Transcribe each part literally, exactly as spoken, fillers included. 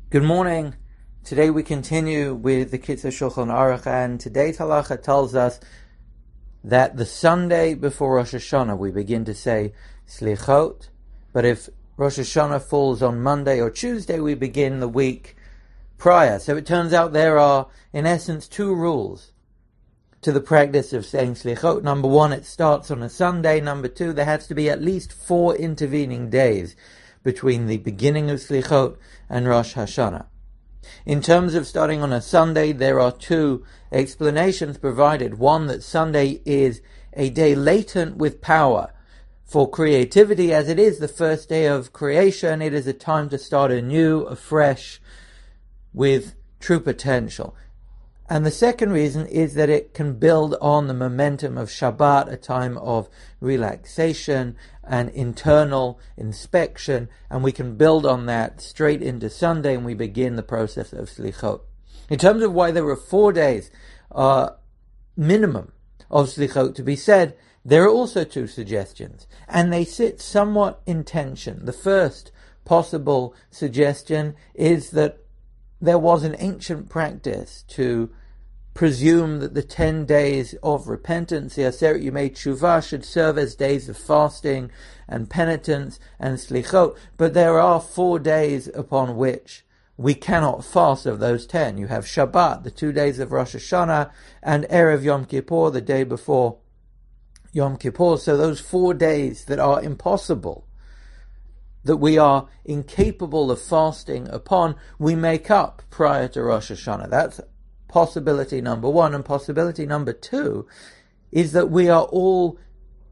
Good morning. Today we continue with the Kitzur Shulchan Aruch, and today's halacha tells us that the Sunday before Rosh Hashanah we begin to say Slichot, but if Rosh Hashanah falls on Monday or Tuesday, we begin the week prior. So it turns out there are, in essence, two rules to the practice of saying Slichot. Number one, it starts on a Sunday. Number two, there has to be at least four intervening days between the beginning of Slichot and Rosh Hashanah. In terms of starting on a Sunday, there are two explanations provided. One, that Sunday is a day latent with power for creativity, as it is the first day of creation. It is a time to start anew, afresh, with true potential. And the second reason is that it can build on the momentum of Shabbat, a time of relaxation and internal inspection, and we can build on that straight into Sunday, and we begin the process of Slichot. In terms of why there are four days uh, minimum of Slichot to be said, there are also two suggestions, and they sit somewhat in tension. The first possible suggestion is that there was an ancient practice to presume that the ten days of repentance, the Aseret Yemei Teshuvah, should serve as days of fasting and penitence and slichot. But there are four days upon which we cannot fast of those ten. You have Shabbat, the two days of Rosh Hashanah, and Erev Yom Kippur, the day before Yom Kippur. So those four days that are impossible, that we are incapable of fasting upon, we make up prior to Rosh Hashanah. That's possibility number one. And possibility number two is that we are all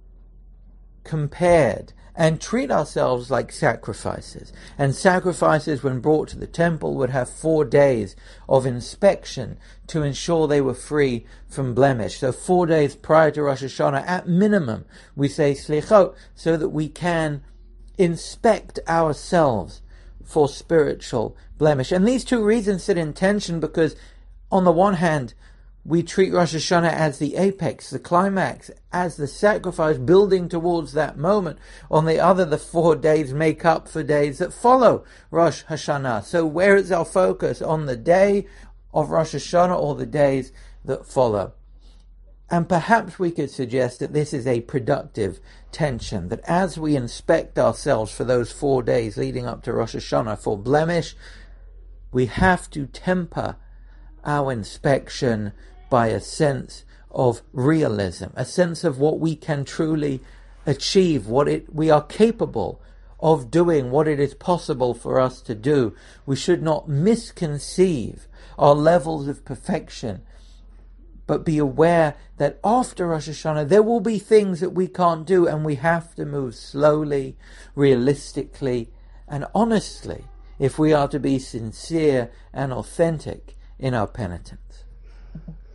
compared and treat ourselves like sacrifices. And sacrifices, when brought to the temple, would have four days of inspection to ensure they were free from blemish. So four days prior to Rosh Hashanah, at minimum, we say Slichot, so that we can inspect ourselves for spiritual blemish. And these two reasons sit in tension because, on the one hand, we treat Rosh Hashanah as the apex, the climax, as the sacrifice, building towards that moment. On the other, the four days make up for days that follow Rosh Hashanah. So where is our focus? On the day of Rosh Hashanah or the days that follow? And perhaps we could suggest that this is a productive tension, that as we inspect ourselves for those four days leading up to Rosh Hashanah for blemish, we have to temper our inspection by a sense of realism, a sense of what we can truly achieve, what it we are capable of doing, what it is possible for us to do. We should not misconceive our levels of perfection, but be aware that after Rosh Hashanah there will be things that we can't do, and we have to move slowly, realistically, and honestly if we are to be sincere and authentic in our penitence.